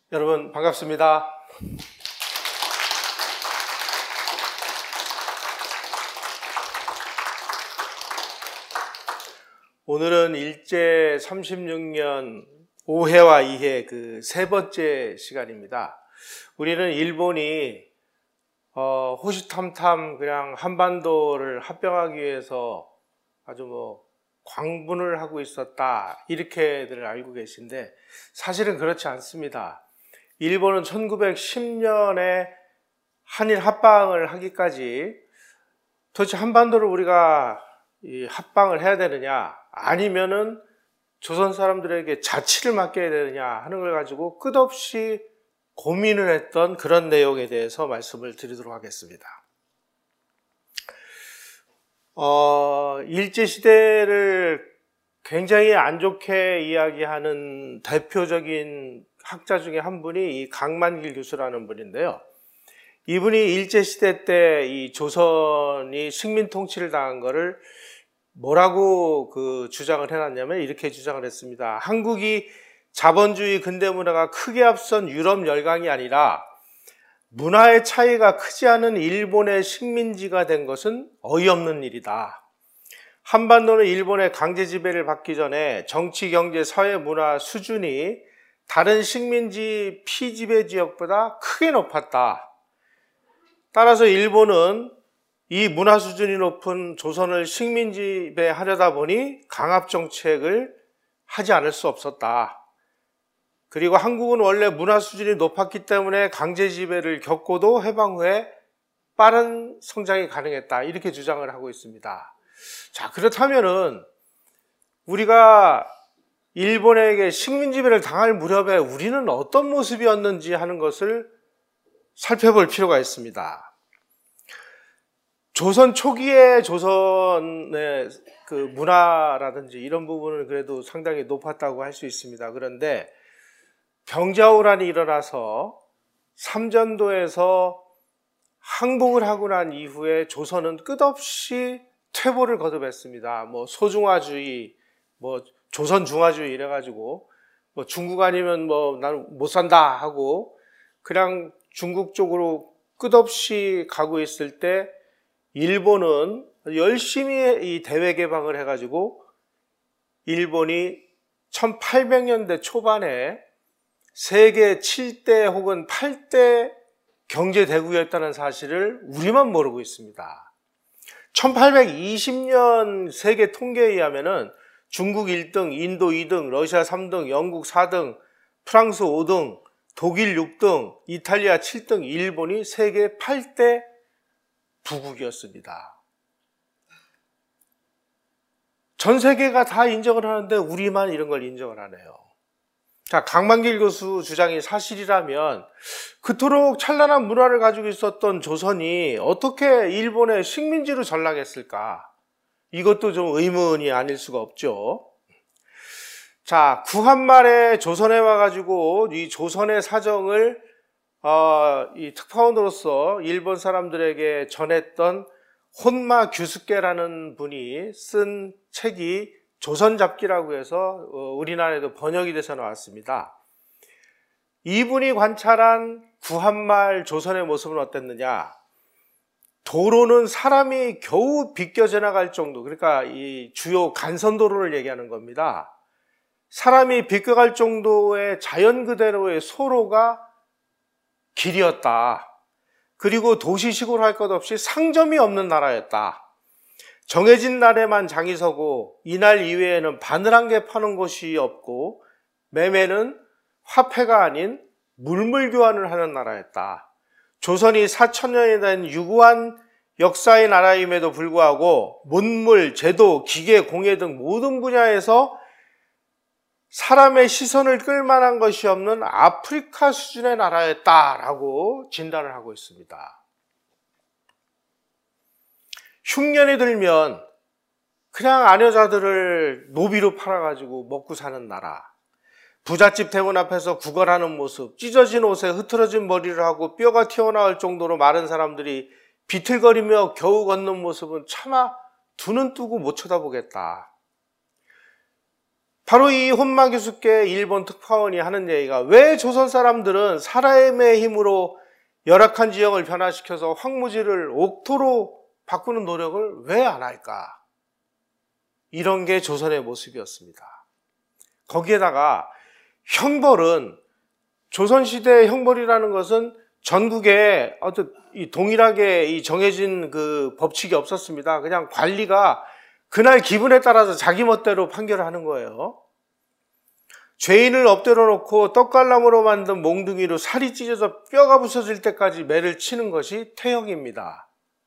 여러분 반갑습니다. 오늘은 일제 36년 5회와 2회 그 세 번째 시간입니다. 우리는 일본이 호시탐탐 그냥 한반도를 합병하기 위해서 아주 광분을 하고 있었다 이렇게들 알고 계신데 사실은 그렇지 않습니다. 일본은 1910년에 한일 합방을 하기까지 도대체 한반도를 우리가 합방을 해야 되느냐 아니면은 조선 사람들에게 자치를 맡겨야 되느냐 하는 걸 가지고 끝없이 고민을 했던 그런 내용에 대해서 말씀을 드리도록 하겠습니다. 일제시대를 굉장히 안 좋게 이야기하는 대표적인 학자 중에 한 분이 이 강만길 교수라는 분인데요. 이분이 일제시대 때 이 조선이 식민 통치를 당한 거를 뭐라고 주장을 해놨냐면 이렇게 주장을 했습니다. 한국이 자본주의 근대문화가 크게 앞선 유럽 열강이 아니라 문화의 차이가 크지 않은 일본의 식민지가 된 것은 어이없는 일이다. 한반도는 일본의 강제 지배를 받기 전에 정치, 경제, 사회, 문화 수준이 다른 식민지 피지배 지역보다 크게 높았다. 따라서 일본은 이 문화 수준이 높은 조선을 식민지배하려다 보니 강압정책을 하지 않을 수 없었다. 그리고 한국은 원래 문화 수준이 높았기 때문에 강제 지배를 겪고도 해방 후에 빠른 성장이 가능했다. 이렇게 주장을 하고 있습니다. 자, 그렇다면은 우리가 일본에게 식민지배를 당할 무렵에 우리는 어떤 모습이었는지 하는 것을 살펴볼 필요가 있습니다. 조선 초기에 조선의 그 문화라든지 이런 부분은 그래도 상당히 높았다고 할 수 있습니다. 그런데 병자호란이 일어나서 삼전도에서 항복을 하고 난 이후에 조선은 끝없이 퇴보를 거듭했습니다. 소중화주의, 조선중화주의 이래가지고 중국 아니면 나는 못 산다 하고 그냥 중국 쪽으로 끝없이 가고 있을 때 일본은 열심히 이 대외 개방을 해가지고 일본이 1800년대 초반에 세계 7대 혹은 8대 경제대국이었다는 사실을 우리만 모르고 있습니다. 1820년 세계 통계에 의하면은 중국 1등, 인도 2등, 러시아 3등, 영국 4등, 프랑스 5등, 독일 6등, 이탈리아 7등, 일본이 세계 8대 부국이었습니다. 전 세계가 다 인정을 하는데 우리만 이런 걸 인정을 하네요. 자, 강만길 교수 주장이 사실이라면 그토록 찬란한 문화를 가지고 있었던 조선이 어떻게 일본의 식민지로 전락했을까? 이것도 좀 의문이 아닐 수가 없죠. 자, 구한말에 조선에 와가지고 이 조선의 사정을 이 특파원으로서 일본 사람들에게 전했던 혼마 규스케라는 분이 쓴 책이 조선잡기라고 해서 우리나라에도 번역이 돼서 나왔습니다. 이분이 관찰한 구한말 조선의 모습은 어땠느냐? 도로는 사람이 겨우 비껴 지나갈 정도, 그러니까 이 주요 간선도로를 얘기하는 겁니다. 사람이 비껴갈 정도의 자연 그대로의 소로가 길이었다. 그리고 도시 시골 할 것 없이 상점이 없는 나라였다. 정해진 날에만 장이 서고 이날 이외에는 바늘 한 개 파는 곳이 없고 매매는 화폐가 아닌 물물 교환을 하는 나라였다. 조선이 4000년이 된 유구한 역사의 나라임에도 불구하고 문물, 제도, 기계, 공예 등 모든 분야에서 사람의 시선을 끌만한 것이 없는 아프리카 수준의 나라였다라고 진단을 하고 있습니다. 흉년이 들면 그냥 아녀자들을 노비로 팔아가지고 먹고 사는 나라. 부잣집 대문 앞에서 구걸하는 모습, 찢어진 옷에 흐트러진 머리를 하고 뼈가 튀어나올 정도로 마른 사람들이 비틀거리며 겨우 걷는 모습은 차마 두 눈 뜨고 못 쳐다보겠다. 바로 이 혼마 교수께 일본 특파원이 하는 얘기가, 왜 조선 사람들은 사람의 힘으로 열악한 지형을 변화시켜서 황무지를 옥토로 바꾸는 노력을 왜 안 할까? 이런 게 조선의 모습이었습니다. 거기에다가 형벌은, 조선시대의 형벌이라는 것은 전국에 어떤 동일하게 이 정해진 그 법칙이 없었습니다. 그냥 관리가 그날 기분에 따라서 자기 멋대로 판결을 하는 거예요. 죄인을 엎드려 놓고 떡갈나무로 만든 몽둥이로 살이 찢어져 뼈가 부서질 때까지 매를 치는 것이 태형입니다.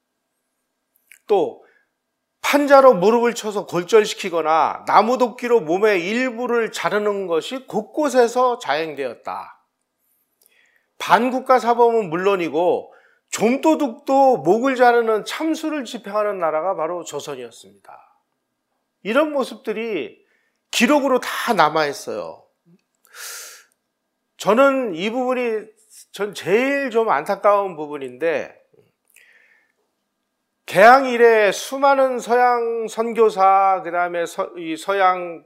또 판자로 무릎을 쳐서 골절시키거나 나무도끼로 몸의 일부를 자르는 것이 곳곳에서 자행되었다. 반국가 사범은 물론이고 좀도둑도 목을 자르는 참수를 집행하는 나라가 바로 조선이었습니다. 이런 모습들이 기록으로 다 남아있어요. 저는 이 부분이 제일 좀 안타까운 부분인데, 개항 이래 수많은 서양 선교사, 그다음에 서양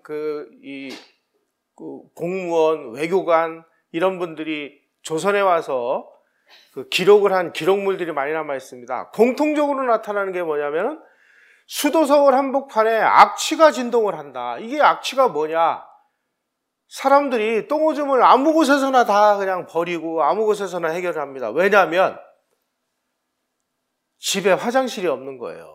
공무원, 외교관 이런 분들이 조선에 와서 그 기록을 한 기록물들이 많이 남아 있습니다. 공통적으로 나타나는 게 뭐냐면 수도 서울 한복판에 악취가 진동을 한다. 이게 악취가 뭐냐? 사람들이 똥오줌을 아무 곳에서나 다 그냥 버리고 아무 곳에서나 해결을 합니다. 왜냐하면 집에 화장실이 없는 거예요.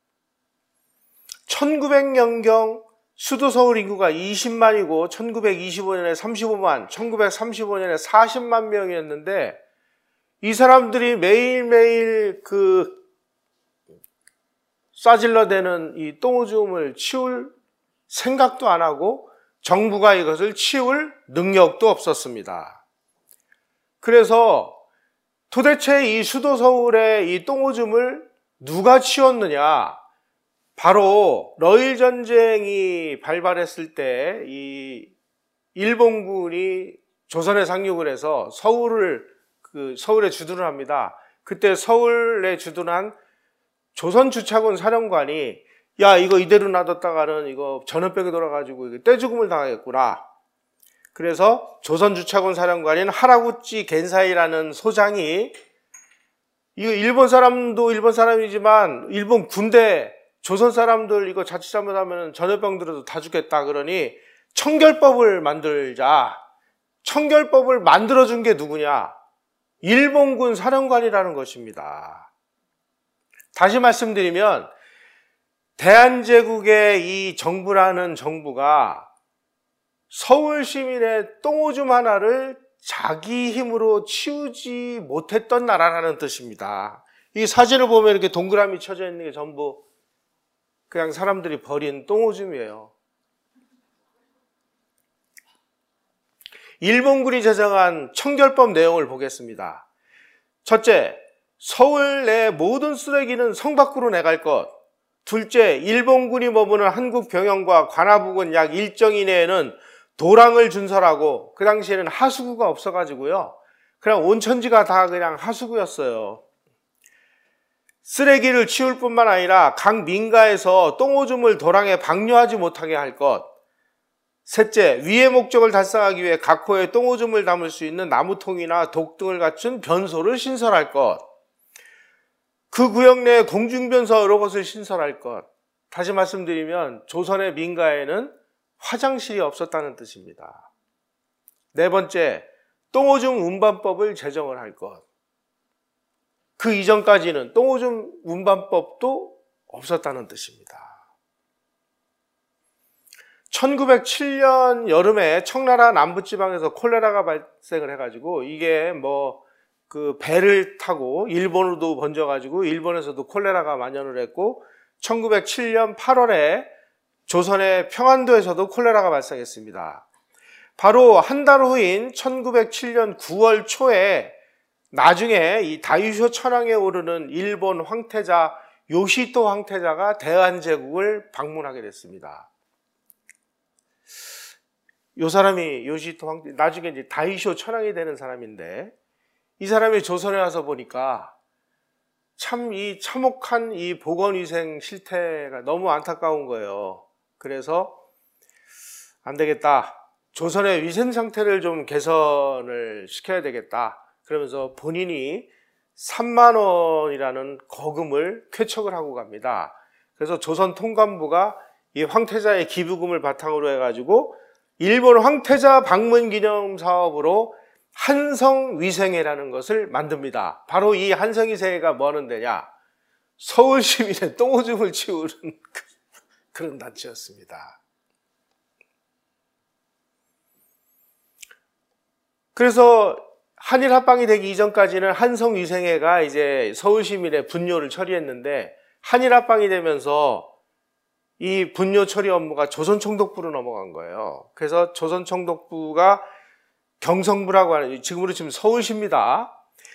1900년경 수도 서울 인구가 20만이고 1925년에 35만, 1935년에 40만 명이었는데, 이 사람들이 매일매일 싸질러대는 이 똥오줌을 치울 생각도 안 하고 정부가 이것을 치울 능력도 없었습니다. 그래서 도대체 이 수도 서울의 이 똥오줌을 누가 치웠느냐? 바로 러일 전쟁이 발발했을 때 이 일본군이 조선에 상륙을 해서 서울에 주둔을 합니다. 그때 서울에 주둔한 조선 주차군 사령관이, 야, 이거 이대로 놔뒀다가는 이거 전염병이 돌아가지고 이거 떼죽음을 당하겠구나. 그래서 조선 주차군 사령관인 하라구치 겐사이라는 소장이, 이거 일본 사람도 일본 사람이지만 일본 군대, 조선 사람들 이거 자칫 잘못하면 전염병 들어도 다 죽겠다. 그러니 청결법을 만들자. 청결법을 만들어준 게 누구냐? 일본군 사령관이라는 것입니다. 다시 말씀드리면 대한제국의 이 정부라는 정부가 서울 시민의 똥오줌 하나를 자기 힘으로 치우지 못했던 나라라는 뜻입니다. 이 사진을 보면 이렇게 동그라미 쳐져 있는 게 전부 그냥 사람들이 버린 똥오줌이에요. 일본군이 제정한 청결법 내용을 보겠습니다. 첫째, 서울 내 모든 쓰레기는 성 밖으로 내갈 것. 둘째, 일본군이 머무는 한국 병영과 관하부근 약 일정 이내에는 도랑을 준설하고, 그 당시에는 하수구가 없어가지고요, 그냥 온천지가 다 그냥 하수구였어요. 쓰레기를 치울 뿐만 아니라 각 민가에서 똥오줌을 도랑에 방류하지 못하게 할 것. 셋째, 위의 목적을 달성하기 위해 각 호에 똥오줌을 담을 수 있는 나무통이나 독 등을 갖춘 변소를 신설할 것. 그 구역 내에 공중변소 여러 곳을 신설할 것. 다시 말씀드리면 조선의 민가에는 화장실이 없었다는 뜻입니다. 네 번째, 똥오줌 운반법을 제정을 할 것. 그 이전까지는 똥오줌 운반법도 없었다는 뜻입니다. 1907년 여름에 청나라 남부지방에서 콜레라가 발생을 해가지고, 이게 그 배를 타고 일본으로도 번져가지고 일본에서도 콜레라가 만연을 했고, 1907년 8월에 조선의 평안도에서도 콜레라가 발생했습니다. 바로 한 달 후인 1907년 9월 초에 나중에 이 다이쇼 천왕에 오르는 일본 황태자 요시토 황태자가 대한제국을 방문하게 됐습니다. 이 사람이 요시토 황태자, 나중에 이제 다이쇼 천왕이 되는 사람인데, 이 사람이 조선에 와서 보니까 참 이 참혹한 이 보건위생 실태가 너무 안타까운 거예요. 그래서 안 되겠다. 조선의 위생 상태를 좀 개선을 시켜야 되겠다. 그러면서 본인이 3만 원이라는 거금을 쾌척을 하고 갑니다. 그래서 조선 통감부가 이 황태자의 기부금을 바탕으로 해가지고 일본 황태자 방문 기념 사업으로 한성위생회라는 것을 만듭니다. 바로 이 한성위생회가 뭐 하는 데냐? 서울 시민의 똥오줌을 치우는 그런 단체였습니다. 그래서 한일 합방이 되기 이전까지는 한성위생회가 이제 서울 시민의 분뇨를 처리했는데, 한일 합방이 되면서 이 분뇨 처리 업무가 조선총독부로 넘어간 거예요. 그래서 조선총독부가 경성부라고 하는, 지금으로 치면 서울시입니다.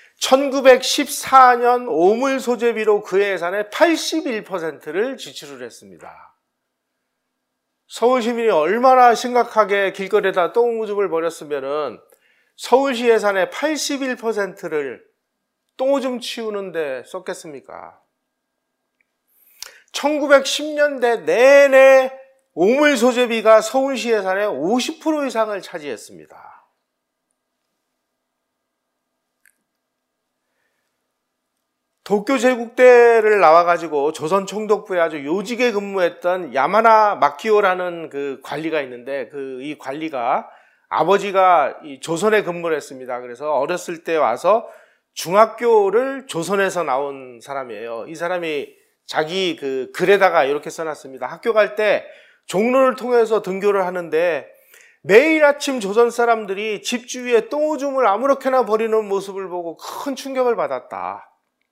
1914년 오물 소재비로 그 예산의 81%를 지출을 했습니다. 서울 시민이 얼마나 심각하게 길거리에다 똥오줌을 버렸으면은 서울시 예산의 81%를 똥오줌 치우는데 썼겠습니까? 1910년대 내내 오물 소재비가 서울시 예산의 50% 이상을 차지했습니다. 도쿄 제국대를 나와가지고 조선 총독부에 아주 요직에 근무했던 야마나 마키오라는 그 관리가 있는데, 이 관리가 아버지가 이 조선에 근무를 했습니다. 그래서 어렸을 때 와서 중학교를 조선에서 나온 사람이에요. 이 사람이 자기 그 글에다가 이렇게 써놨습니다. 학교 갈 때 종로를 통해서 등교를 하는데 매일 아침 조선 사람들이 집 주위에 똥오줌을 아무렇게나 버리는 모습을 보고 큰 충격을 받았다.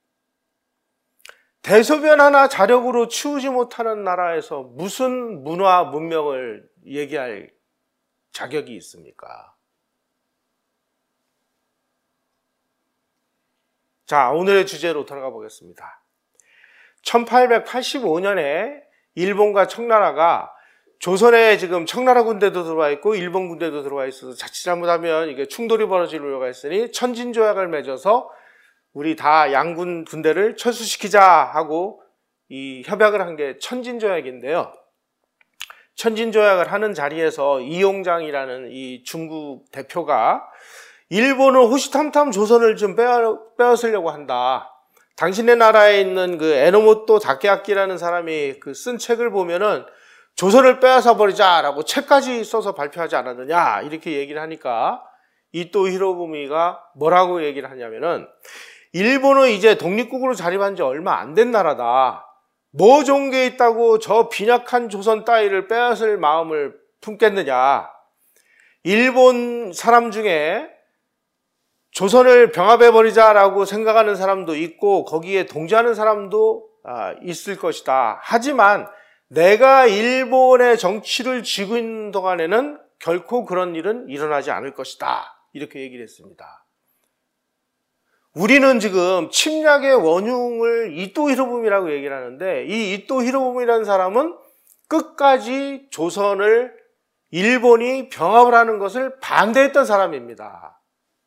대소변 하나 자력으로 치우지 못하는 나라에서 무슨 문화, 문명을 얘기할 자격이 있습니까? 자, 오늘의 주제로 돌아가 보겠습니다. 1885년에 일본과 청나라가, 조선에 지금 청나라 군대도 들어와 있고 일본 군대도 들어와 있어서 자칫 잘못하면 이게 충돌이 벌어질 우려가 있으니 천진조약을 맺어서 우리 다 양군 군대를 철수시키자 하고 이 협약을 한 게 천진조약인데요. 천진조약을 하는 자리에서 이용장이라는 이 중국 대표가 일본은 호시탐탐 조선을 좀 빼앗으려고 한다. 당신의 나라에 있는 그 에노모토 다케아키라는 사람이 그 쓴 책을 보면은 조선을 빼앗아 버리자라고 책까지 써서 발표하지 않았느냐, 이렇게 얘기를 하니까 이토 히로부미가 뭐라고 얘기를 하냐면은, 일본은 이제 독립국으로 자립한 지 얼마 안 된 나라다. 뭐 좋은 게 있다고 저 빈약한 조선 따위를 빼앗을 마음을 품겠느냐. 일본 사람 중에 조선을 병합해버리자라고 생각하는 사람도 있고 거기에 동조하는 사람도 있을 것이다. 하지만 내가 일본의 정치를 쥐고 있는 동안에는 결코 그런 일은 일어나지 않을 것이다. 이렇게 얘기를 했습니다. 우리는 지금 침략의 원흉을 이토 히로부미라고 얘기를 하는데, 이 이토 히로부미라는 사람은 끝까지 조선을 일본이 병합을 하는 것을 반대했던 사람입니다.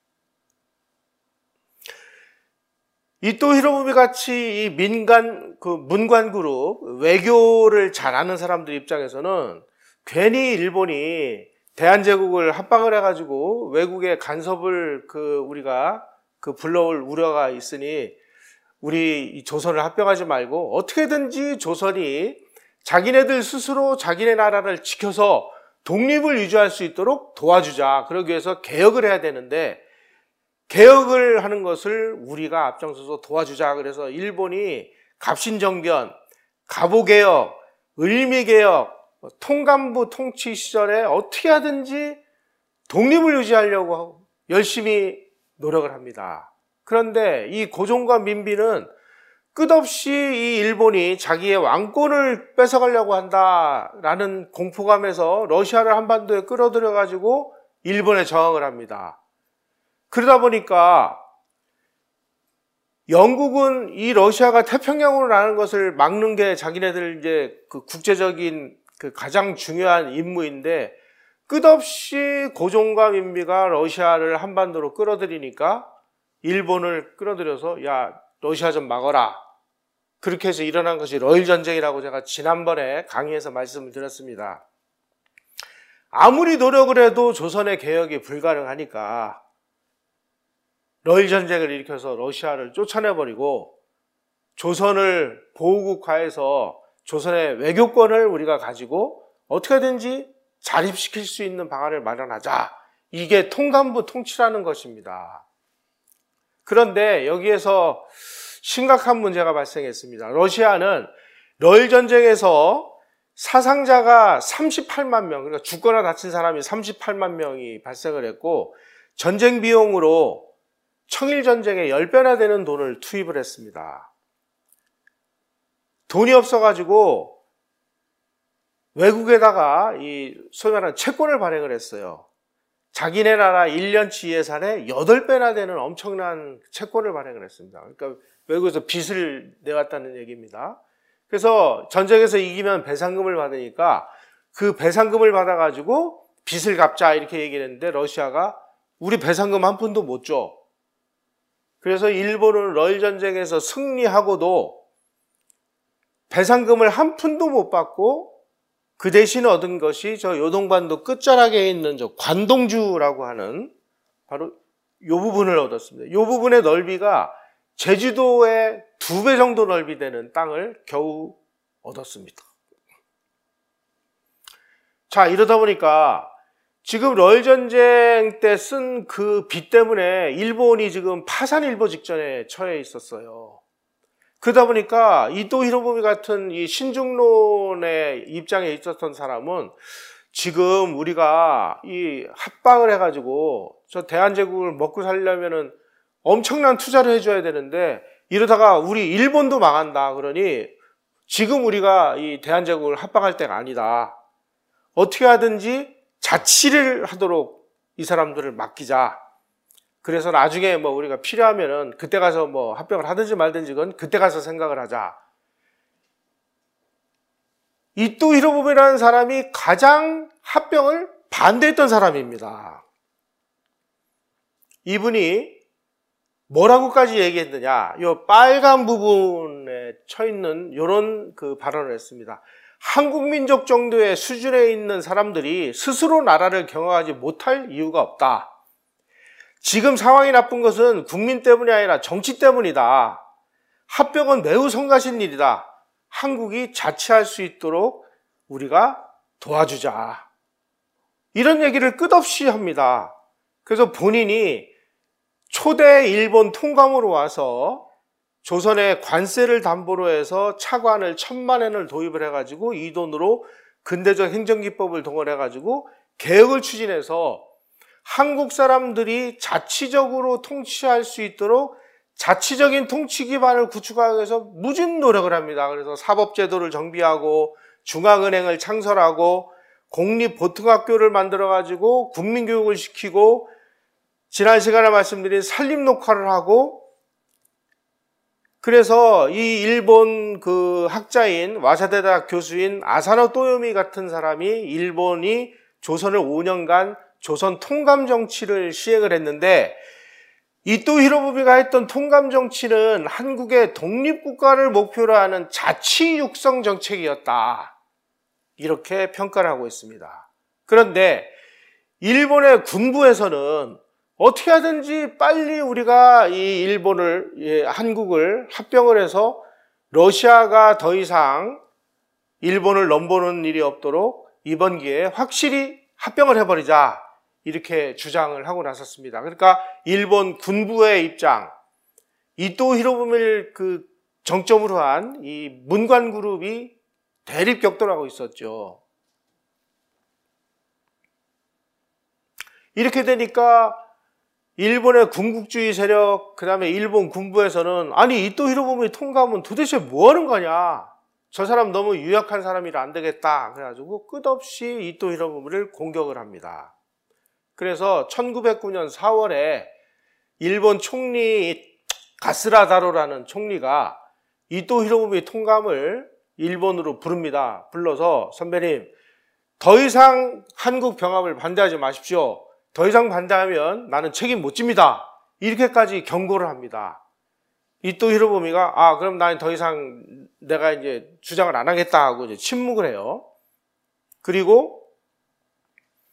이토 히로부미 같이 이 문관 그룹, 외교를 잘 아는 사람들 입장에서는 괜히 일본이 대한제국을 합방을 해가지고 외국의 간섭을 우리가 불러올 우려가 있으니 우리 조선을 합병하지 말고 어떻게든지 조선이 자기네들 스스로 자기네 나라를 지켜서 독립을 유지할 수 있도록 도와주자. 그러기 위해서 개혁을 해야 되는데 개혁을 하는 것을 우리가 앞장서서 도와주자. 그래서 일본이 갑신정변, 갑오개혁, 을미개혁, 통감부 통치 시절에 어떻게 하든지 독립을 유지하려고 열심히 노력을 합니다. 그런데 이 고종과 민비는 끝없이 이 일본이 자기의 왕권을 뺏어가려고 한다라는 공포감에서 러시아를 한반도에 끌어들여가지고 일본에 저항을 합니다. 그러다 보니까 영국은 이 러시아가 태평양으로 나는 것을 막는 게 자기네들 이제 그 국제적인 그 가장 중요한 임무인데, 끝없이 고종과 민비가 러시아를 한반도로 끌어들이니까 일본을 끌어들여서 야, 러시아 좀 막아라. 그렇게 해서 일어난 것이 러일 전쟁이라고 제가 지난번에 강의에서 말씀을 드렸습니다. 아무리 노력을 해도 조선의 개혁이 불가능하니까 러일 전쟁을 일으켜서 러시아를 쫓아내버리고 조선을 보호국화해서 조선의 외교권을 우리가 가지고 어떻게든지 자립시킬 수 있는 방안을 마련하자. 이게 통감부 통치라는 것입니다. 그런데 여기에서 심각한 문제가 발생했습니다. 러시아는 러일 전쟁에서 사상자가 38만 명, 그러니까 죽거나 다친 사람이 38만 명이 발생을 했고 전쟁 비용으로 청일 전쟁에 10배나 되는 돈을 투입을 했습니다. 돈이 없어가지고 외국에다가 이 소위 말하는 채권을 발행을 했어요. 자기네 나라 1년치 예산의 8배나 되는 엄청난 채권을 발행을 했습니다. 그러니까 외국에서 빚을 내왔다는 얘기입니다. 그래서 전쟁에서 이기면 배상금을 받으니까 그 배상금을 받아가지고 빚을 갚자 이렇게 얘기를 했는데 러시아가 우리 배상금 한 푼도 못 줘. 그래서 일본은 러일 전쟁에서 승리하고도 배상금을 한 푼도 못 받고 그 대신 얻은 것이 저 요동반도 끝자락에 있는 저 관동주라고 하는 바로 이 부분을 얻었습니다. 이 부분의 넓이가 제주도의 2배 정도 넓이 되는 땅을 겨우 얻었습니다. 자, 이러다 보니까 지금 러일 전쟁 때 쓴 그 빚 때문에 일본이 지금 파산일보 직전에 처해 있었어요. 그러다 보니까 이토 히로부미 같은 이 신중론의 입장에 있었던 사람은 지금 우리가 이 합방을 해가지고 저 대한제국을 먹고 살려면은 엄청난 투자를 해줘야 되는데 이러다가 우리 일본도 망한다. 그러니 지금 우리가 이 대한제국을 합방할 때가 아니다. 어떻게 하든지 자치를 하도록 이 사람들을 맡기자. 그래서 나중에 뭐 우리가 필요하면은 그때 가서 뭐 합병을 하든지 말든지 그건 그때 가서 생각을 하자. 이토 히로부미라는 사람이 가장 합병을 반대했던 사람입니다. 이분이 뭐라고까지 얘기했느냐? 이 빨간 부분에 쳐 있는 이런 그 발언을 했습니다. 한국 민족 정도의 수준에 있는 사람들이 스스로 나라를 경영하지 못할 이유가 없다. 지금 상황이 나쁜 것은 국민 때문이 아니라 정치 때문이다. 합병은 매우 성가신 일이다. 한국이 자치할 수 있도록 우리가 도와주자. 이런 얘기를 끝없이 합니다. 그래서 본인이 초대 일본 통감으로 와서 조선의 관세를 담보로 해서 차관을 1000만엔을 도입을 해가지고 이 돈으로 근대적 행정기법을 동원해가지고 개혁을 추진해서 한국 사람들이 자치적으로 통치할 수 있도록 자치적인 통치 기반을 구축하기 위해서 무진 노력을 합니다. 그래서 사법제도를 정비하고 중앙은행을 창설하고 공립보통학교를 만들어가지고 국민교육을 시키고 지난 시간에 말씀드린 산림녹화를 하고 그래서 이 일본 그 학자인 와사대 대학 교수인 아사노 또요미 같은 사람이 일본이 조선을 5년간 조선 통감 정치를 시행을 했는데 이토 히로부미가 했던 통감 정치는 한국의 독립국가를 목표로 하는 자치 육성 정책이었다. 이렇게 평가를 하고 있습니다. 그런데 일본의 군부에서는 어떻게 하든지 빨리 우리가 이 일본을, 한국을 합병을 해서 러시아가 더 이상 일본을 넘보는 일이 없도록 이번 기회에 확실히 합병을 해버리자. 이렇게 주장을 하고 나섰습니다. 그러니까 일본 군부의 입장, 이토 히로부미를 그 정점으로 한 이 문관 그룹이 대립격돌하고 있었죠. 이렇게 되니까 일본의 군국주의 세력, 그 다음에 일본 군부에서는 아니 이토 히로부미 통감은 도대체 뭐 하는 거냐? 저 사람 너무 유약한 사람이라 안 되겠다. 그래가지고 끝없이 이토 히로부미를 공격을 합니다. 그래서 1909년 4월에 일본 총리 가스라다로라는 총리가 이토 히로부미 통감을 일본으로 부릅니다. 불러서 선배님, 더 이상 한국 병합을 반대하지 마십시오. 더 이상 반대하면 나는 책임 못 집니다. 이렇게까지 경고를 합니다. 이토 히로부미가 그럼 나는 더 이상 내가 이제 주장을 안 하겠다 하고 이제 침묵을 해요. 그리고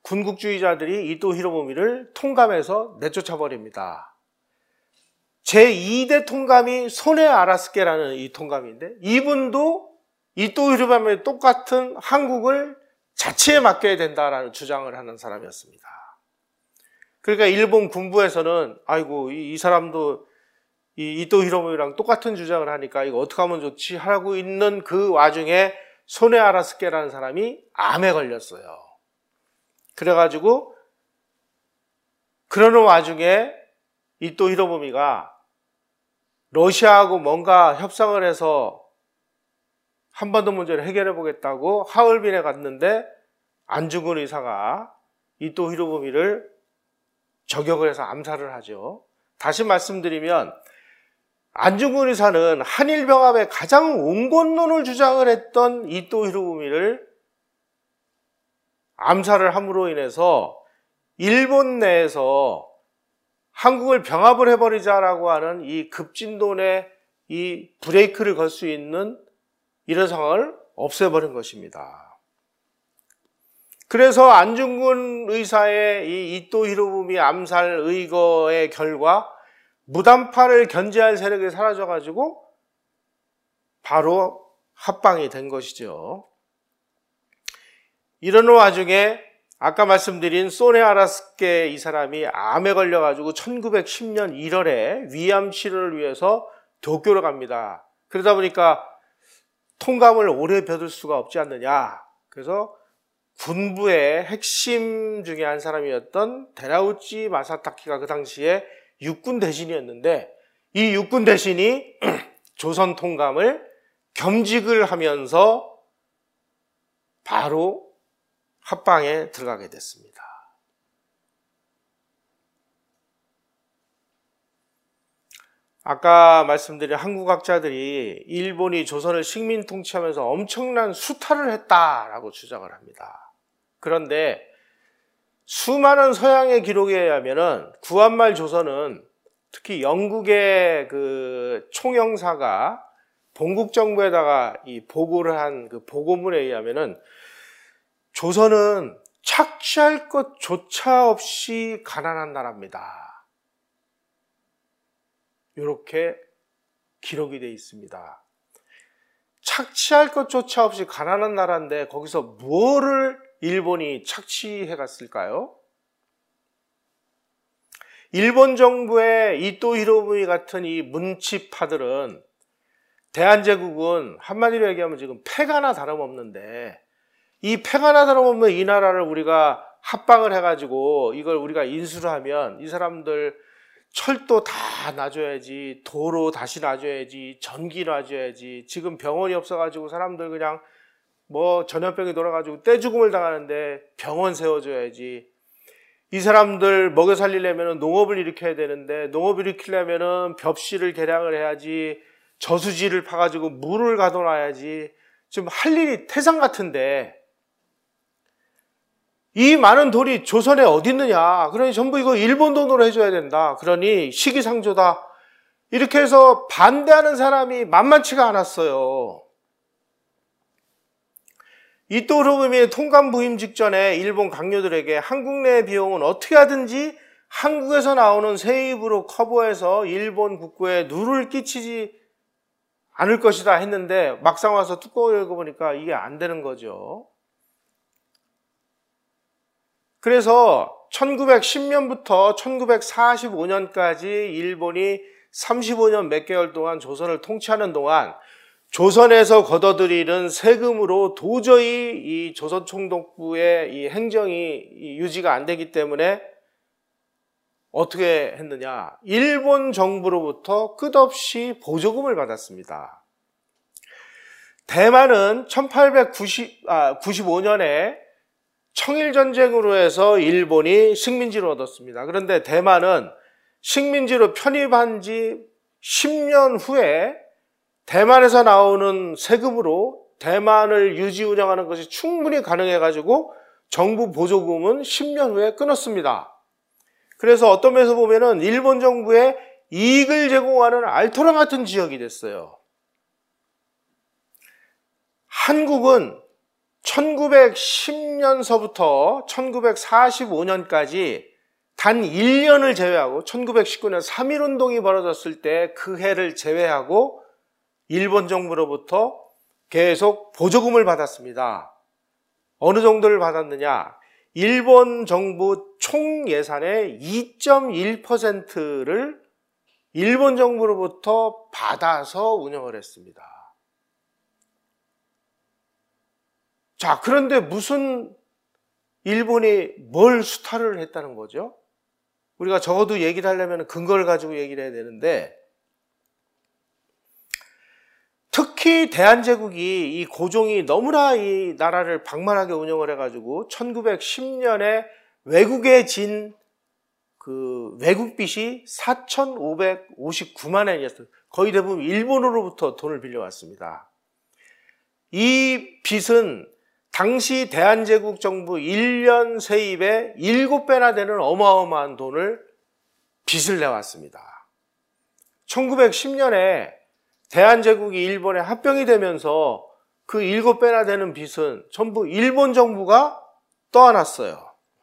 군국주의자들이 이토 히로부미를 통감해서 내쫓아 버립니다. 제2대 통감이 소네 아라스케라는 이 통감인데, 이분도 이토 히로부미와 똑같은 한국을 자치에 맡겨야 된다라는 주장을 하는 사람이었습니다. 그러니까 일본 군부에서는 아이고 이 사람도 이 이토 히로부미랑 똑같은 주장을 하니까 이거 어떻게 하면 좋지 하고 있는 그 와중에 소네 아라스케라는 사람이 암에 걸렸어요. 그래가지고 그러는 와중에 이토 히로부미가 러시아하고 뭔가 협상을 해서 한반도 문제를 해결해 보겠다고 하얼빈에 갔는데 안중근 의사가 이토 히로부미를 저격을 해서 암살을 하죠. 다시 말씀드리면 안중근 의사는 한일병합의 가장 온건론을 주장을 했던 이토 히로부미를 암살을 함으로 인해서 일본 내에서 한국을 병합을 해버리자라고 하는 이 급진돈의 이 브레이크를 걸 수 있는 이런 상황을 없애버린 것입니다. 그래서 안중근 의사의 이 이토 히로부미 암살 의거의 결과 무담파를 견제할 세력이 사라져가지고 바로 합방이 된 것이죠. 이러는 와중에 아까 말씀드린 소네 아라스케 이 사람이 암에 걸려가지고 1910년 1월에 위암 치료를 위해서 도쿄로 갑니다. 그러다 보니까 통감을 오래 벼둘 수가 없지 않느냐. 그래서 군부의 핵심 중에 한 사람이었던 데라우치 마사타키가 그 당시에 육군 대신이었는데, 이 육군 대신이 조선 통감을 겸직을 하면서 바로 합방에 들어가게 됐습니다. 아까 말씀드린 한국학자들이 일본이 조선을 식민 통치하면서 엄청난 수탈을 했다라고 주장을 합니다. 그런데 수많은 서양의 기록에 의하면은 구한말 조선은 특히 영국의 그 총영사가 본국 정부에다가 이 보고를 한 그 보고문에 의하면은 조선은 착취할 것조차 없이 가난한 나라입니다. 이렇게 기록이 되어 있습니다. 착취할 것조차 없이 가난한 나라인데 거기서 무엇을 일본이 착취해 갔을까요? 일본 정부의 이토 히로부미 같은 이 문치파들은 대한제국은 한마디로 얘기하면 지금 패가나 다름없는데, 이 패가나 다름없는 이 나라를 우리가 합방을 해가지고 이걸 우리가 인수를 하면 이 사람들 철도 다 놔줘야지, 도로 다시 놔줘야지, 전기 놔줘야지, 지금 병원이 없어가지고 사람들 그냥 뭐 전염병이 돌아가지고 떼죽음을 당하는데 병원 세워줘야지, 이 사람들 먹여 살리려면 농업을 일으켜야 되는데 농업을 일으키려면 벽실을 개량을 해야지, 저수지를 파가지고 물을 가둬놔야지, 지금 할 일이 태산 같은데 이 많은 돈이 조선에 어디 있느냐. 그러니 전부 이거 일본 돈으로 해줘야 된다. 그러니 시기상조다. 이렇게 해서 반대하는 사람이 만만치가 않았어요. 이토 히로부미의 통감 부임 직전에 일본 강요들에게 한국 내 비용은 어떻게 하든지 한국에서 나오는 세입으로 커버해서 일본 국고에 누를 끼치지 않을 것이다 했는데 막상 와서 뚜껑을 읽어보니까 이게 안 되는 거죠. 그래서 1910년부터 1945년까지 일본이 35년 몇 개월 동안 조선을 통치하는 동안 조선에서 걷어들이는 세금으로 도저히 이 조선 총독부의 이 행정이 유지가 안 되기 때문에 어떻게 했느냐. 일본 정부로부터 끝없이 보조금을 받았습니다. 대만은 1895년에 청일전쟁으로 해서 일본이 식민지를 얻었습니다. 그런데 대만은 식민지로 편입한 지 10년 후에 대만에서 나오는 세금으로 대만을 유지 운영하는 것이 충분히 가능해가지고 정부 보조금은 10년 후에 끊었습니다. 그래서 어떤 면에서 보면은 일본 정부에 이익을 제공하는 알토란 같은 지역이 됐어요. 한국은 1910년서부터 1945년까지 단 1년을 제외하고 1919년 3.1운동이 벌어졌을 때 그 해를 제외하고 일본 정부로부터 계속 보조금을 받았습니다. 어느 정도를 받았느냐? 일본 정부 총 예산의 2.1%를 일본 정부로부터 받아서 운영을 했습니다. 자, 그런데 무슨 일본이 뭘 수탈을 했다는 거죠? 우리가 적어도 얘기를 하려면 근거를 가지고 얘기를 해야 되는데, 특히 대한제국이 이 고종이 너무나 이 나라를 방만하게 운영을 해가지고 1910년에 외국에 진 그 외국빚이 4,559만 엔이었어요. 거의 대부분 일본으로부터 돈을 빌려왔습니다. 이 빚은 당시 대한제국 정부 1년 세입의 7배나 되는 어마어마한 돈을 빚을 내왔습니다. 1910년에 대한제국이 일본에 합병이 되면서 그 7배나 되는 빚은 전부 일본 정부가 떠안았어요.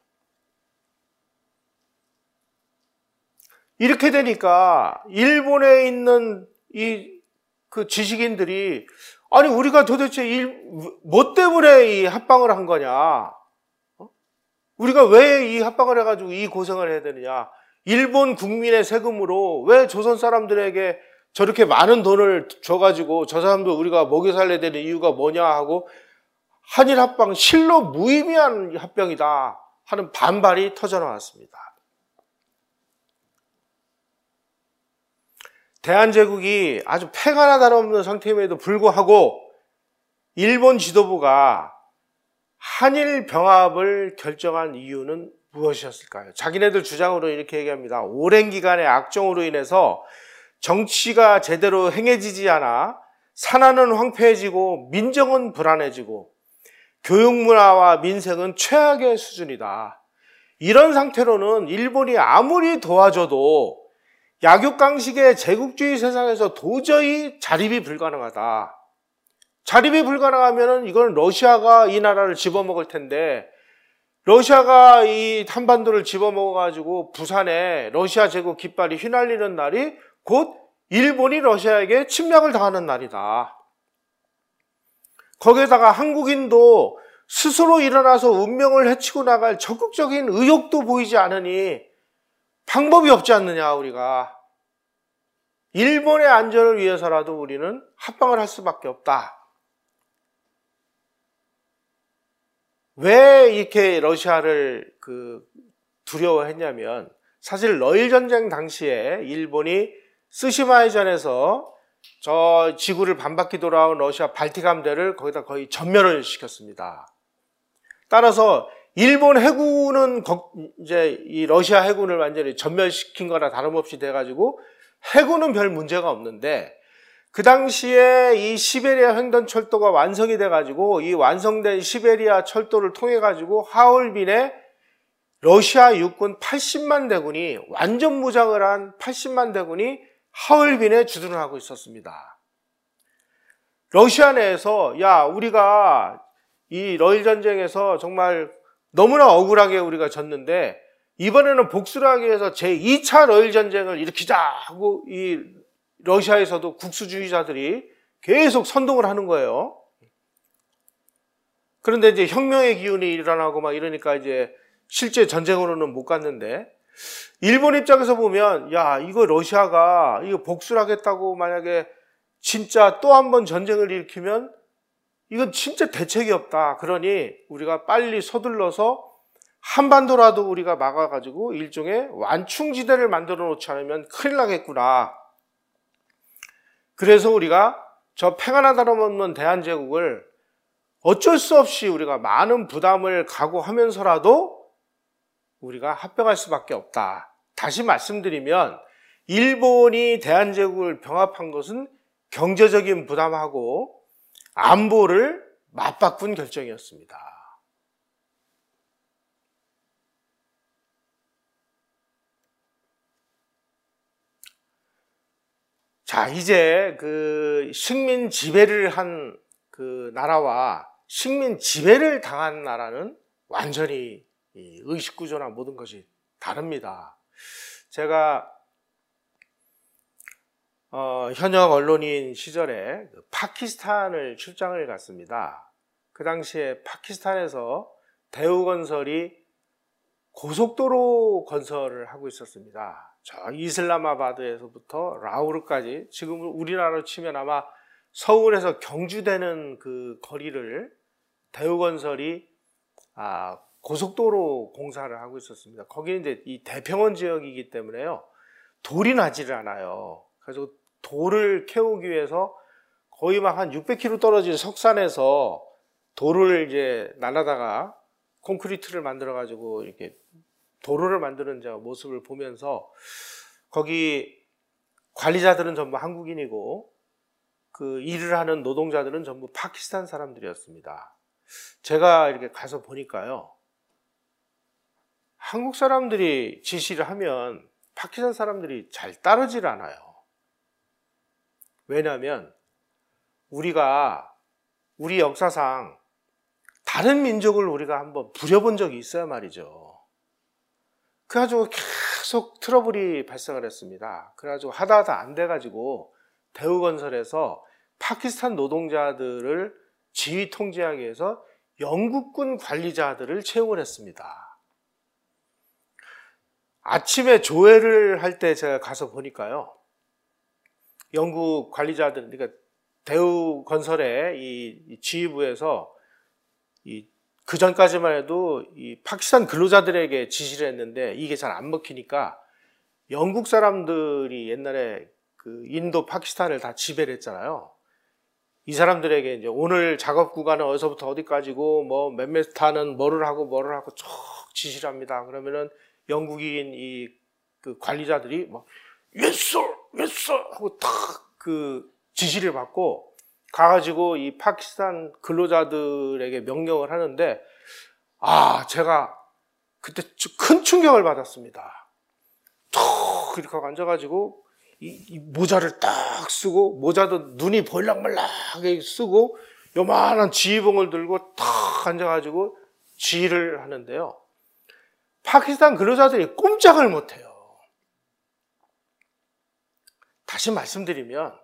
이렇게 되니까 일본에 있는 그 지식인들이 아니 우리가 도대체 뭐 때문에 이 합방을 한 거냐? 우리가 왜 이 합방을 해가지고 이 고생을 해야 되느냐? 일본 국민의 세금으로 왜 조선 사람들에게 저렇게 많은 돈을 줘가지고 저 사람들 우리가 먹여 살려야 되는 이유가 뭐냐 하고 한일 합방 실로 무의미한 합병이다 하는 반발이 터져나왔습니다. 대한제국이 아주 패가 하나 다름없는 상태임에도 불구하고 일본 지도부가 한일 병합을 결정한 이유는 무엇이었을까요? 자기네들 주장으로 이렇게 얘기합니다. 오랜 기간의 악정으로 인해서 정치가 제대로 행해지지 않아 산하는 황폐해지고 민정은 불안해지고 교육문화와 민생은 최악의 수준이다. 이런 상태로는 일본이 아무리 도와줘도 약육강식의 제국주의 세상에서 도저히 자립이 불가능하다. 자립이 불가능하면 이건 러시아가 이 나라를 집어먹을 텐데 러시아가 이 한반도를 집어먹어가지고 부산에 러시아 제국 깃발이 휘날리는 날이 곧 일본이 러시아에게 침략을 당하는 날이다. 거기에다가 한국인도 스스로 일어나서 운명을 헤치고 나갈 적극적인 의욕도 보이지 않으니 방법이 없지 않느냐 우리가. 일본의 안전을 위해서라도 우리는 합방을 할 수밖에 없다. 왜 이렇게 러시아를 두려워했냐면 사실 러일 전쟁 당시에 일본이 쓰시마 해전에서 저 지구를 반바퀴 돌아온 러시아 발틱 함대를 거기다 거의 전멸을 시켰습니다. 따라서 일본 해군은 이제 이 러시아 해군을 완전히 전멸시킨 거나 다름없이 돼가지고 해군은 별 문제가 없는데 그 당시에 이 시베리아 횡단철도가 완성이 돼가지고 이 완성된 시베리아 철도를 통해가지고 하얼빈에 러시아 육군 80만 대군이 완전 무장을 한 80만 대군이 하얼빈에 주둔을 하고 있었습니다. 러시아 내에서 야 우리가 이 러일 전쟁에서 정말 너무나 억울하게 우리가 졌는데 이번에는 복수를 하기 위해서 제2차 러일 전쟁을 일으키자 하고 이 러시아에서도 국수주의자들이 계속 선동을 하는 거예요. 그런데 이제 혁명의 기운이 일어나고 막 이러니까 이제 실제 전쟁으로는 못 갔는데 일본 입장에서 보면 야 이거 러시아가 이거 복수를 하겠다고 만약에 진짜 또 한 번 전쟁을 일으키면 이건 진짜 대책이 없다. 그러니 우리가 빨리 서둘러서 한반도라도 우리가 막아가지고 일종의 완충지대를 만들어 놓지 않으면 큰일 나겠구나. 그래서 우리가 저 패가 나 다름없는 대한제국을 어쩔 수 없이 우리가 많은 부담을 각오하면서라도 우리가 합병할 수밖에 없다. 다시 말씀드리면 일본이 대한제국을 병합한 것은 경제적인 부담하고 안보를 맞바꾼 결정이었습니다. 자, 이제 그 식민 지배를 한 그 나라와 식민 지배를 당한 나라는 완전히 이 의식구조나 모든 것이 다릅니다. 제가 현역 언론인 시절에 파키스탄을 출장을 갔습니다. 그 당시에 파키스탄에서 대우건설이 고속도로 건설을 하고 있었습니다. 저 이슬라마바드에서부터 라우르까지, 지금 우리나라로 치면 아마 서울에서 경주되는 그 거리를 대우건설이 고속도로 공사를 하고 있었습니다. 거기는 이제 이 대평원 지역이기 때문에요, 돌이 나지를 않아요. 그래서 돌을 캐오기 위해서 거의 막 한 600km 떨어진 석산에서 돌을 이제 날아다가 콘크리트를 만들어 가지고 이렇게 도로를 만드는 모습을 보면서, 거기 관리자들은 전부 한국인이고 그 일을 하는 노동자들은 전부 파키스탄 사람들이었습니다. 제가 이렇게 가서 보니까요, 한국 사람들이 지시를 하면 파키스탄 사람들이 잘 따르질 않아요. 왜냐하면 우리 역사상 다른 민족을 우리가 한번 부려본 적이 있어야 말이죠. 그래가지고 계속 트러블이 발생을 했습니다. 그래가지고 하다 안 돼가지고 대우건설에서 파키스탄 노동자들을 지휘 통제하기 위해서 영국군 관리자들을 채용을 했습니다. 아침에 조회를 할 때 제가 가서 보니까요, 영국 관리자들, 그러니까 대우건설의 이 지휘부에서 그 전까지만 해도 이 파키스탄 근로자들에게 지시를 했는데 이게 잘 안 먹히니까 영국 사람들이 옛날에 그 인도, 파키스탄을 다 지배를 했잖아요. 이 사람들에게 이제 오늘 작업 구간은 어디서부터 어디까지고 뭐 몇몇 타는 뭐를 하고 쭉 지시를 합니다. 그러면은 영국인 그 관리자들이 막 yes sir 하고 탁 그 지시를 받고 가가지고 이 파키스탄 근로자들에게 명령을 하는데, 제가 그때 큰 충격을 받았습니다. 툭 이렇게 앉아가지고 이 모자를 딱 쓰고, 모자도 눈이 보일락말락하게 쓰고 요만한 지휘봉을 들고 탁 앉아가지고 지휘를 하는데요, 파키스탄 근로자들이 꼼짝을 못해요. 다시 말씀드리면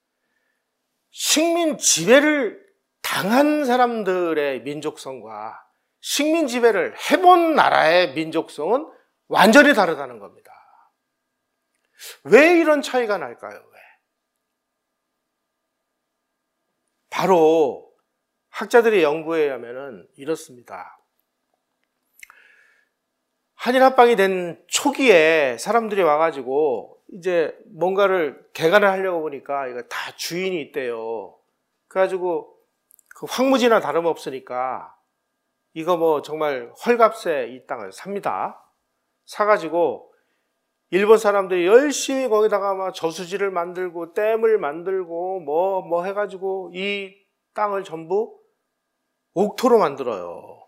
식민 지배를 당한 사람들의 민족성과 식민 지배를 해본 나라의 민족성은 완전히 다르다는 겁니다. 왜 이런 차이가 날까요? 왜? 바로 학자들의 연구에 의하면 이렇습니다. 한일합방이 된 초기에 사람들이 와가지고 이제 뭔가를 개간을 하려고 보니까 이거 다 주인이 있대요. 그래가지고 그 황무지나 다름없으니까 이거 뭐 정말 헐값에 이 땅을 삽니다. 사가지고 일본 사람들이 열심히 거기다가 막 저수지를 만들고 댐을 만들고 뭐 해가지고 이 땅을 전부 옥토로 만들어요.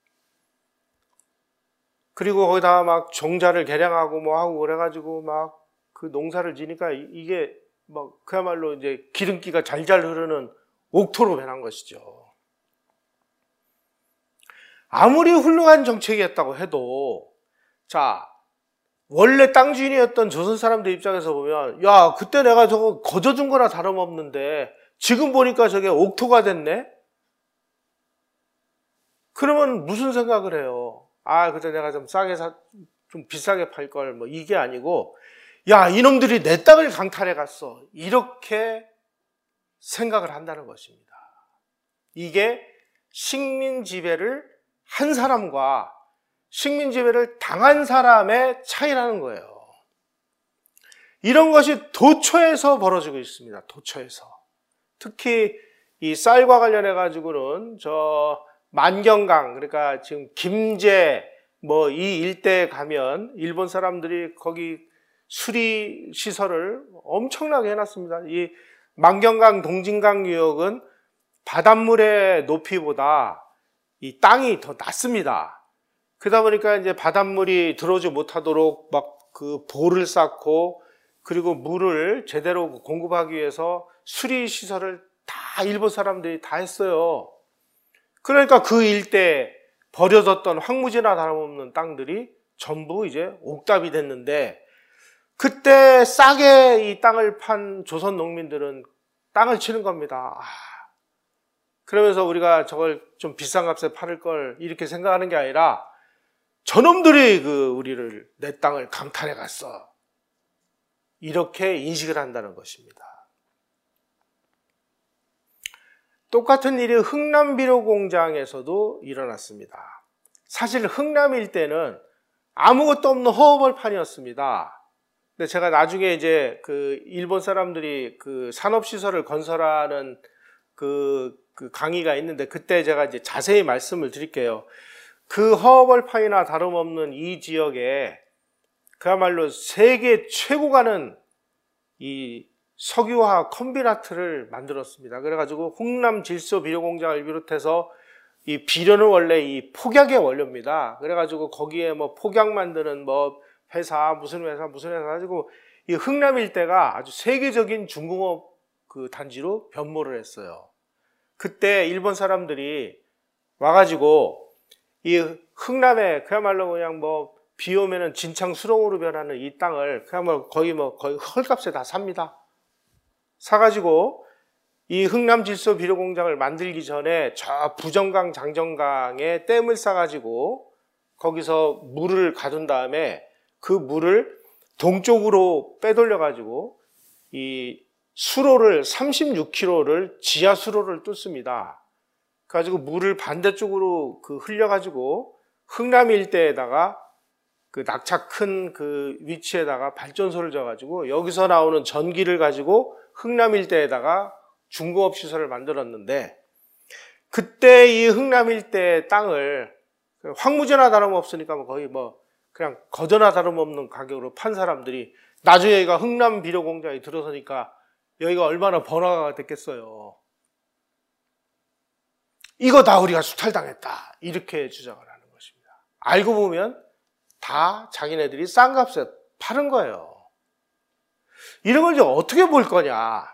그리고 거기다가 막 종자를 개량하고 뭐 하고 그래가지고 막 그 농사를 지니까 이게 막 그야말로 이제 기름기가 잘잘 흐르는 옥토로 변한 것이죠. 아무리 훌륭한 정책이었다고 해도, 자, 원래 땅 주인이었던 조선 사람들 입장에서 보면, 야, 그때 내가 저거 거저준 거나 다름없는데 지금 보니까 저게 옥토가 됐네? 그러면 무슨 생각을 해요? 그때 내가 좀 좀 비싸게 팔 걸, 뭐 이게 아니고, 야, 이놈들이 내 땅을 강탈해 갔어. 이렇게 생각을 한다는 것입니다. 이게 식민 지배를 한 사람과 식민 지배를 당한 사람의 차이라는 거예요. 이런 것이 도처에서 벌어지고 있습니다. 도처에서. 특히 이 쌀과 관련해 가지고는 저 만경강, 그러니까 지금 김제 뭐 이 일대에 가면 일본 사람들이 거기 수리 시설을 엄청나게 해놨습니다. 이 만경강, 동진강 유역은 바닷물의 높이보다 이 땅이 더 낮습니다. 그러다 보니까 이제 바닷물이 들어오지 못하도록 막 그 보를 쌓고, 그리고 물을 제대로 공급하기 위해서 수리 시설을 다 일본 사람들이 다 했어요. 그러니까 그 일대에 버려졌던 황무지나 다름없는 땅들이 전부 이제 옥답이 됐는데, 그때 싸게 이 땅을 판 조선 농민들은 땅을 치는 겁니다. 그러면서 우리가 저걸 좀 비싼 값에 팔을 걸 이렇게 생각하는 게 아니라, 저놈들이 우리를 내 땅을 강탈해 갔어, 이렇게 인식을 한다는 것입니다. 똑같은 일이 흥남 비료 공장에서도 일어났습니다. 사실 흥남 일대는 아무것도 없는 허허벌판이었습니다. 근데 제가 나중에 이제 일본 사람들이 산업시설을 건설하는 그 강의가 있는데, 그때 제가 이제 자세히 말씀을 드릴게요. 그 허허벌판이나 다름없는 이 지역에 그야말로 세계 최고 가는 이 석유화 컴비나트를 만들었습니다. 그래가지고 흥남 질소 비료 공장을 비롯해서, 이 비료는 원래 이 폭약의 원료입니다. 그래가지고 거기에 뭐 폭약 만드는 뭐 회사, 무슨 회사 가지고 이 흥남 일대가 아주 세계적인 중공업 단지로 변모를 했어요. 그때 일본 사람들이 와가지고 이 흥남에 그야말로 그냥 뭐 비 오면은 진창 수렁으로 변하는 이 땅을 그야말로 거의 헐값에 다 삽니다. 사가지고 이 흥남 질소 비료 공장을 만들기 전에 저 부정강, 장정강에 댐을 쌓아가지고 거기서 물을 가둔 다음에 그 물을 동쪽으로 빼돌려가지고 이 수로를 36km를 지하 수로를 뚫습니다. 그래가지고 물을 반대쪽으로 흘려가지고 흥남 일대에다가 낙차 큰 위치에다가 발전소를 져가지고 여기서 나오는 전기를 가지고 흥남 일대에다가 중공업 시설을 만들었는데, 그때 이 흥남 일대 땅을 황무지나 다름없으니까 거의 그냥 거저나 다름없는 가격으로 판 사람들이 나중에 여기가 흥남 비료 공장이 들어서니까 여기가 얼마나 번화가가 됐겠어요. 이거 다 우리가 수탈당했다, 이렇게 주장을 하는 것입니다. 알고 보면 다 자기네들이 싼 값에 파는 거예요. 이런 걸 이제 어떻게 볼 거냐.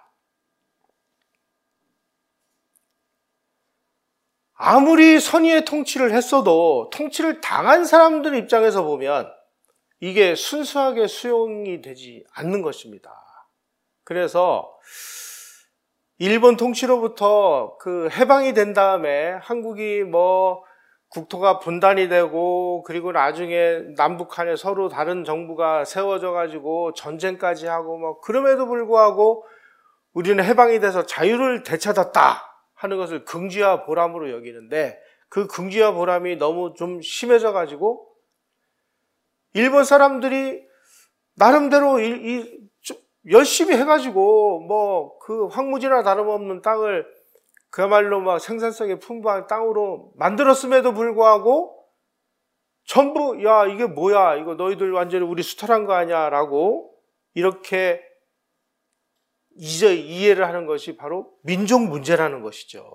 아무리 선의의 통치를 했어도 통치를 당한 사람들 입장에서 보면 이게 순수하게 수용이 되지 않는 것입니다. 그래서 일본 통치로부터 해방이 된 다음에 한국이 국토가 분단이 되고, 그리고 나중에 남북한에 서로 다른 정부가 세워져 가지고 전쟁까지 하고 그럼에도 불구하고 우리는 해방이 돼서 자유를 되찾았다 하는 것을 긍지와 보람으로 여기는데, 그 긍지와 보람이 너무 좀 심해져 가지고 일본 사람들이 나름대로 열심히 해가지고 황무지나 다름없는 땅을 그야말로 생산성이 풍부한 땅으로 만들었음에도 불구하고 전부 야 이게 뭐야, 이거 너희들 완전히 우리 수탈한 거 아니야 라고 이렇게 이해를 하는 것이 바로 민족 문제라는 것이죠.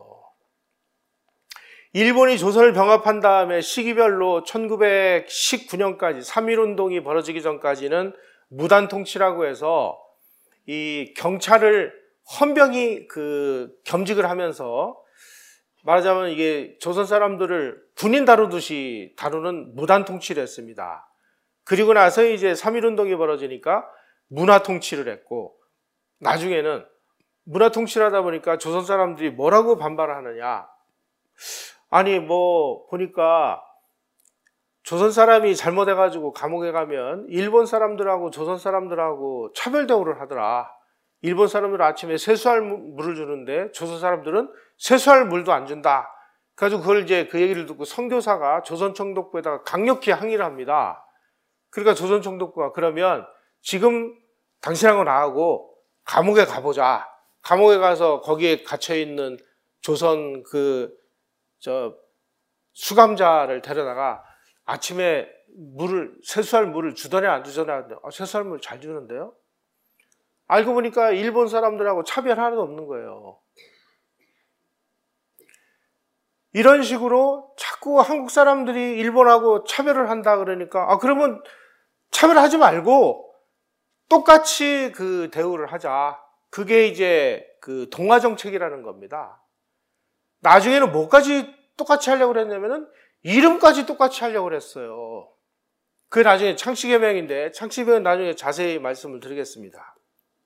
일본이 조선을 병합한 다음에 시기별로 1919년까지 3.1운동이 벌어지기 전까지는 무단통치라고 해서 이 경찰을 헌병이 겸직을 하면서, 말하자면 이게 조선 사람들을 군인 다루듯이 다루는 무단통치를 했습니다. 그리고 나서 이제 3.1운동이 벌어지니까 문화통치를 했고, 나중에는 문화통치를 하다 보니까 조선 사람들이 뭐라고 반발을 하느냐. 아니 보니까 조선 사람이 잘못해가지고 감옥에 가면 일본 사람들하고 조선 사람들하고 차별 대우를 하더라. 일본 사람들은 아침에 세수할 물을 주는데 조선 사람들은 세수할 물도 안 준다. 그래가지고 그걸 이제 그 얘기를 듣고 선교사가 조선총독부에다가 강력히 항의를 합니다. 그러니까 조선총독부가 그러면 지금 당신하고 나하고 감옥에 가보자. 감옥에 가서 거기에 갇혀있는 조선 수감자를 데려다가 아침에 세수할 물을 주더냐 안 주더냐. 세수할 물 잘 주는데요. 알고 보니까 일본 사람들하고 차별 하나도 없는 거예요. 이런 식으로 자꾸 한국 사람들이 일본하고 차별을 한다 그러니까 그러면 차별하지 말고 똑같이 대우를 하자. 그게 이제 동아정책이라는 겁니다. 나중에는 뭐까지 똑같이 하려고 그랬냐면은 이름까지 똑같이 하려고 그랬어요. 그게 나중에 창씨개명인데 창씨개명은 나중에 자세히 말씀을 드리겠습니다.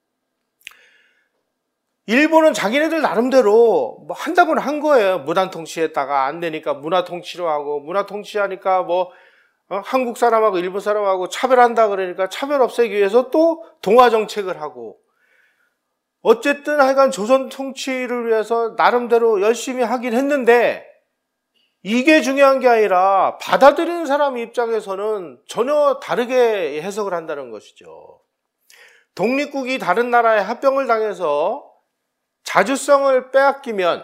일본은 자기네들 나름대로 뭐 한다고는 한 거예요. 무단통치했다가 안 되니까 문화통치로 하고, 문화통치하니까 뭐 한국 사람하고 일본 사람하고 차별한다 그러니까 차별 없애기 위해서 또 동화정책을 하고, 어쨌든 하여간 조선 통치를 위해서 나름대로 열심히 하긴 했는데, 이게 중요한 게 아니라 받아들이는 사람 입장에서는 전혀 다르게 해석을 한다는 것이죠. 독립국이 다른 나라에 합병을 당해서 자주성을 빼앗기면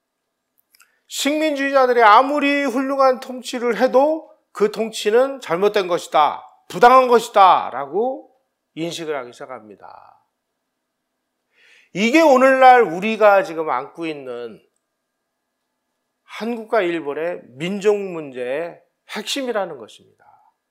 식민주의자들이 아무리 훌륭한 통치를 해도 그 통치는 잘못된 것이다, 부당한 것이다 라고 인식을 하기 시작합니다. 이게 오늘날 우리가 지금 안고 있는 한국과 일본의 민족 문제의 핵심이라는 것입니다.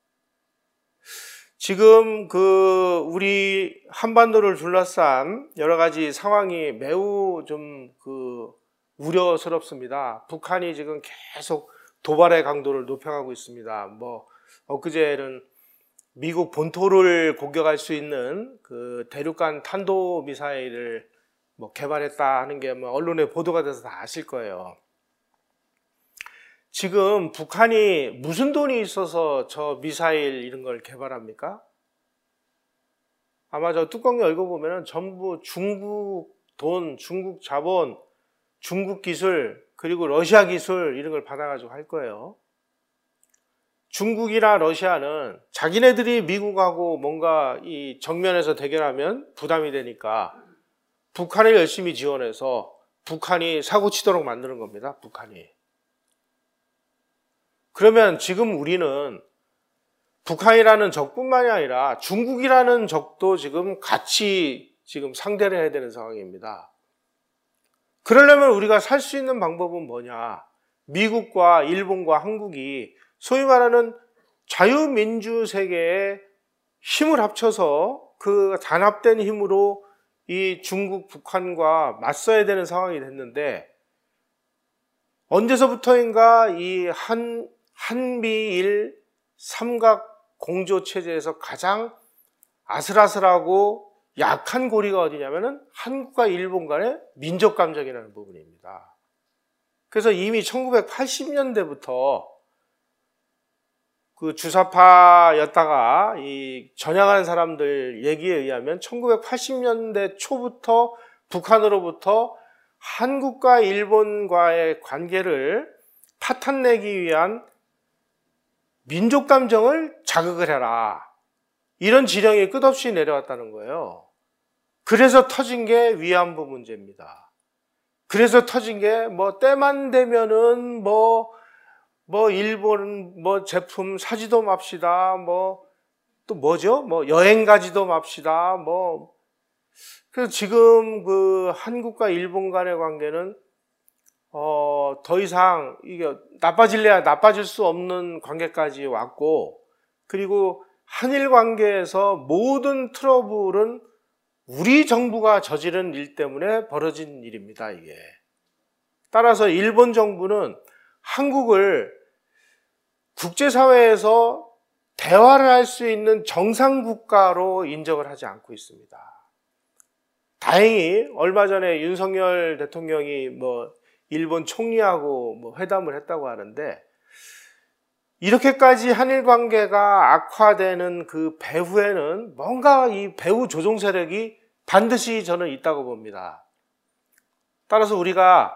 지금 우리 한반도를 둘러싼 여러 가지 상황이 매우 좀 우려스럽습니다. 북한이 지금 계속 도발의 강도를 높여가고 있습니다. 뭐 엊그제는 미국 본토를 공격할 수 있는 그 대륙간 탄도 미사일을 뭐 개발했다 하는 게 뭐 언론에 보도가 돼서 다 아실 거예요. 지금 북한이 무슨 돈이 있어서 저 미사일 이런 걸 개발합니까? 아마 저 뚜껑 열고 보면은 전부 중국 돈, 중국 자본, 중국 기술, 그리고 러시아 기술 이런 걸 받아가지고 할 거예요. 중국이나 러시아는 자기네들이 미국하고 뭔가 이 정면에서 대결하면 부담이 되니까 북한을 열심히 지원해서 북한이 사고치도록 만드는 겁니다. 북한이. 그러면 지금 우리는 북한이라는 적뿐만이 아니라 중국이라는 적도 지금 같이 지금 상대를 해야 되는 상황입니다. 그러려면 우리가 살 수 있는 방법은 뭐냐? 미국과 일본과 한국이 소위 말하는 자유민주 세계에 힘을 합쳐서 그 단합된 힘으로 이 중국, 북한과 맞서야 되는 상황이 됐는데, 언제서부터인가 이 한미일 삼각 공조 체제에서 가장 아슬아슬하고 약한 고리가 어디냐면은 한국과 일본 간의 민족 감정이라는 부분입니다. 그래서 이미 1980년대부터 그 주사파였다가 이 전향하는 사람들 얘기에 의하면 1980년대 초부터 북한으로부터 한국과 일본과의 관계를 파탄내기 위한 민족 감정을 자극을 해라, 이런 지령이 끝없이 내려왔다는 거예요. 그래서 터진 게 위안부 문제입니다. 그래서 터진 게 뭐 때만 되면은 뭐 일본 뭐 제품 사지도 맙시다, 뭐 또 뭐죠? 뭐 여행 가지도 맙시다, 뭐. 그래서 지금 그 한국과 일본 간의 관계는 더 이상 이게 나빠질래야 나빠질 수 없는 관계까지 왔고, 그리고 한일 관계에서 모든 트러블은 우리 정부가 저지른 일 때문에 벌어진 일입니다, 이게. 따라서 일본 정부는 한국을 국제사회에서 대화를 할 수 있는 정상국가로 인정을 하지 않고 있습니다. 다행히 얼마 전에 윤석열 대통령이 뭐 일본 총리하고 뭐 회담을 했다고 하는데, 이렇게까지 한일 관계가 악화되는 그 배후에는 뭔가 이 배후 조종 세력이 반드시 저는 있다고 봅니다. 따라서 우리가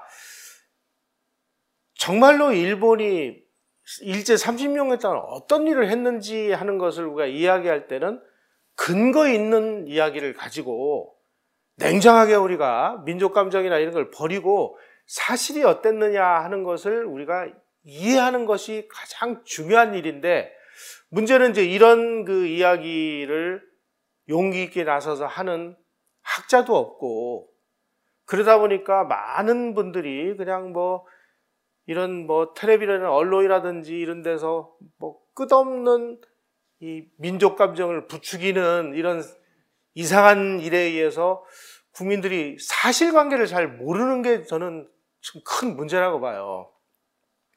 정말로 일본이 일제 30년간 동안 어떤 일을 했는지 하는 것을 우리가 이야기할 때는 근거 있는 이야기를 가지고 냉정하게 우리가 민족 감정이나 이런 걸 버리고 사실이 어땠느냐 하는 것을 우리가 이해하는 것이 가장 중요한 일인데, 문제는 이제 이런 그 이야기를 용기 있게 나서서 하는 학자도 없고, 그러다 보니까 많은 분들이 그냥 뭐 이런 뭐 텔레비전 언론이라든지 이런 데서 뭐 끝없는 이 민족 감정을 부추기는 이런 이상한 일에 의해서 국민들이 사실관계를 잘 모르는 게 저는 좀 큰 문제라고 봐요.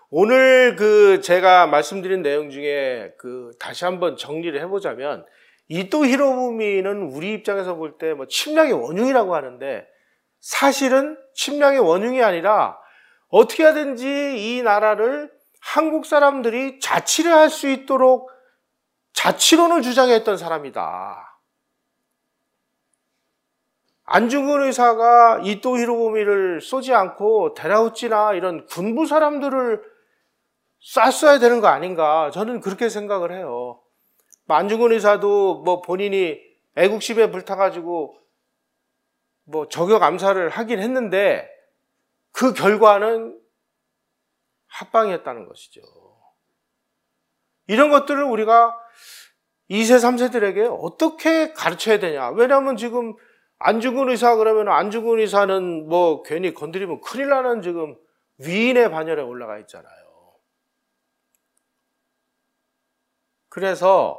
오늘 제가 말씀드린 내용 중에 다시 한번 정리를 해보자면, 이토 히로부미는 우리 입장에서 볼 때 뭐 침략의 원흉이라고 하는데, 사실은 침략의 원흉이 아니라 어떻게 하든지 이 나라를 한국 사람들이 자치를 할 수 있도록 자치론을 주장했던 사람이다. 안중근 의사가 이토 히로부미를 쏘지 않고 데라우찌나 이런 군부 사람들을 쐈어야 되는 거 아닌가, 저는 그렇게 생각을 해요. 안중근 의사도 뭐 본인이 애국심에 불타가지고 뭐 저격 암살을 하긴 했는데 그 결과는 합방이었다는 것이죠. 이런 것들을 우리가 2세, 3세들에게 어떻게 가르쳐야 되냐. 왜냐하면 지금 안중근 의사 그러면 안중근 의사는 뭐 괜히 건드리면 큰일 나는 지금 위인의 반열에 올라가 있잖아요. 그래서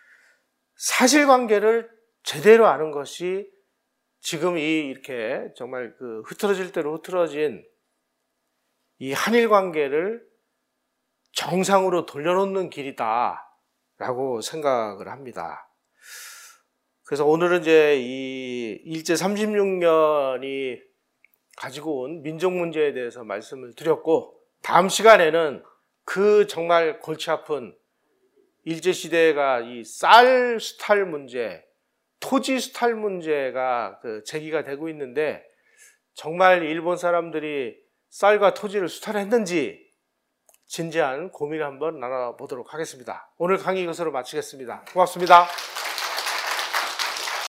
사실관계를 제대로 아는 것이 지금 이렇게 정말 흐트러질 대로 흐트러진 이 한일 관계를 정상으로 돌려놓는 길이다라고 생각을 합니다. 그래서 오늘은 이제 이 일제 36년이 가지고 온 민족 문제에 대해서 말씀을 드렸고, 다음 시간에는 정말 골치 아픈 일제시대가 이 쌀 수탈 문제, 토지 수탈 문제가 제기가 되고 있는데, 정말 일본 사람들이 쌀과 토지를 수탈했는지 진지한 고민을 한번 나눠보도록 하겠습니다. 오늘 강의 이것으로 마치겠습니다. 고맙습니다.